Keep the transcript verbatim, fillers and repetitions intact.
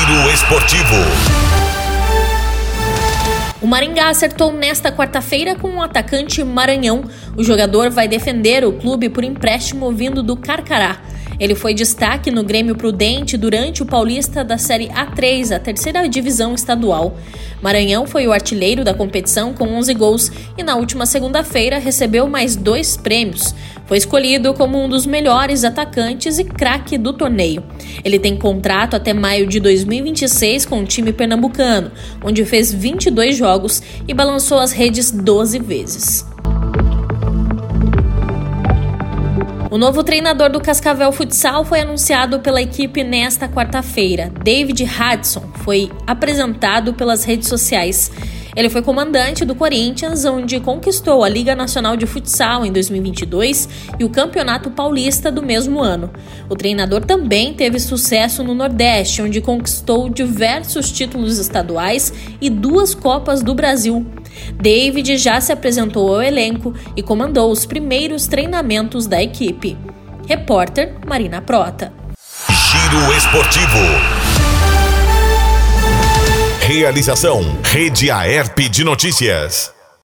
Giro Esportivo. O Maringá acertou nesta quarta-feira com o atacante Maranhão. O jogador vai defender o clube por empréstimo vindo do Carcará. Ele foi destaque no Grêmio Prudente durante o Paulista da Série A três, a terceira divisão estadual. Maranhão foi o artilheiro da competição com onze gols e na última segunda-feira recebeu mais dois prêmios. Foi escolhido como um dos melhores atacantes e craque do torneio. Ele tem contrato até maio de dois mil e vinte e seis com o time pernambucano, onde fez vinte e dois jogos e balançou as redes doze vezes. O novo treinador do Cascavel Futsal foi anunciado pela equipe nesta quarta-feira. David Hudson foi apresentado pelas redes sociais. Ele foi comandante do Corinthians, onde conquistou a Liga Nacional de Futsal em dois mil e vinte e dois e o Campeonato Paulista do mesmo ano. O treinador também teve sucesso no Nordeste, onde conquistou diversos títulos estaduais e duas Copas do Brasil. David já se apresentou ao elenco e comandou os primeiros treinamentos da equipe. Repórter Marina Prota. Giro Esportivo. Realização Rede Aerp de Notícias.